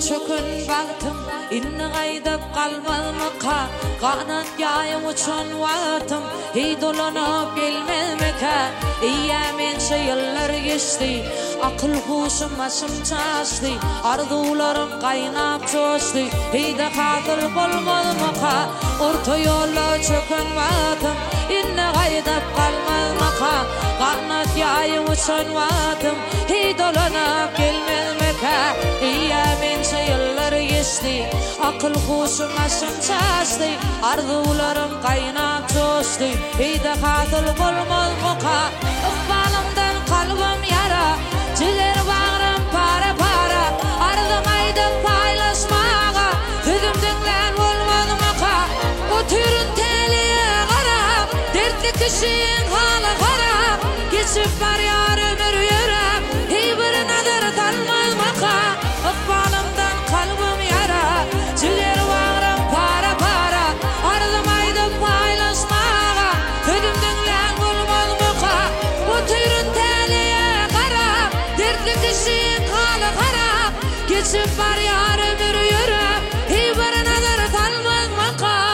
çökün baktım, inni gaydap kalmazmaka, kanat yayım uçun vatım, hey dolanıp gelmezmeka. Eyyamen yıllar geçti, akıl huşum başım çaştı, arzularım kaynap coştu, hey de katil olmazmaka. Orta yolla çökün vatım, inni gaydap kalmazmaka, kanat yayım uçun vatım, hey dolanıp gelmezmeka. Eyyamen yıllar geçti, akıl huşum başım çaştı, arzularım kaynap coştu, hey de katil olmazmaka. Balımdan kalbim yara, ciğer bağrım para para, arzumaydı paylaşmağa, sözümden olmazmaka. O türün teliye kara, dertli kişinin halı kara, geçip var yar ömür yürüm, hiçbir nazar tanmazmaka. Balımdan kalbim yara, ciğer bağrım para para, arzumaydı paylaşmağa, sözümden olmazmaka. O türün teliye kara, dertli kişinin halı kara, geçip var yar ömür yürüm, hiçbir nazar tanmazmaka.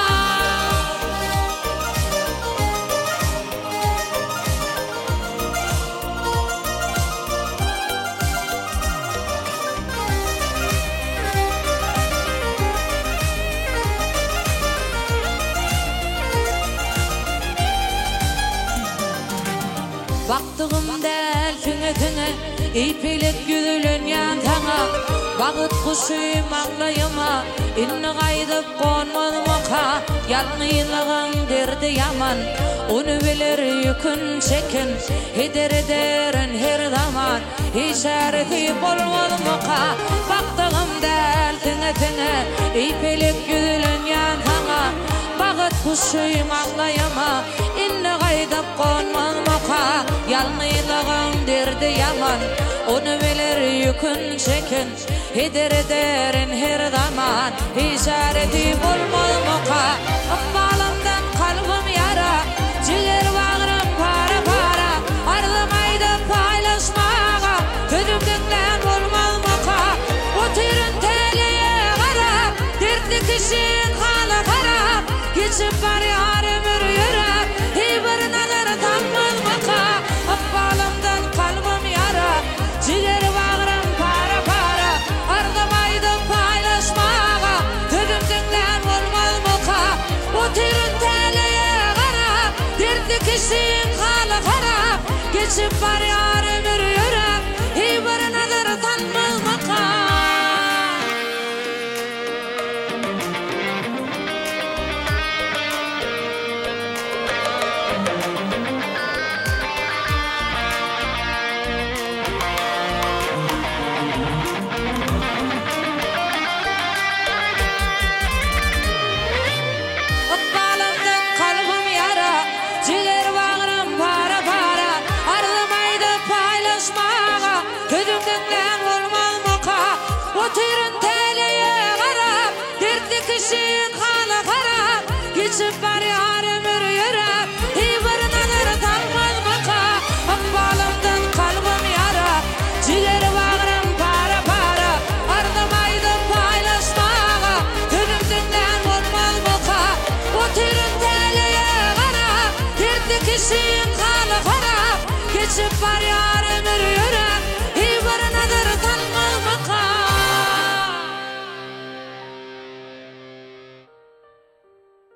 Baktığım del tüne tüne, ipilek güdülün yan tana, bağıt kuşuyum ağlayıma, inni gaydap konmazmaka. Yalnızlığın derdi yaman, onu bilir yükün çekin, heder ederin her zaman, hiç erkip olmazmaka. Baktığım del tüne tüne, ipilek güdülün yan tana, bağıt kuşuyum ağlayıma, inni gaydap konmazmaka. Yalnızlığın derdi yaman, onu bilir yükün çekin, heder ederin her zaman, işareti olmazmaka. Balımdan kalbim yara, ciğer bağrım para para, arzumaydı paylaşmağa, sözümden olmazmaka. O türün teliye kara, dertli kişinin halı kara, geçip var yar ömür yürüm, hiçbir nazar tanmazmaka. Balımdan kalbim yara, ciğer bağrım para para, arzumaydı paylaşmağa, sözümden olmazmaka. O türün teliye kara, dertli kişinin halı kara, geçip var yar ömür yürüm, hiçbir nazar tanmazmaka. Geçip var yar ömür yürüm, hiçbir nazar tanmazmaka. Balımdan kalbim yara, ciğer bağrım para para, arzumaydı paylaşmağa, sözümden olmazmaka. O türün teliye kara, dertli kişinin halı kara, geçip var yar ömür yürüm.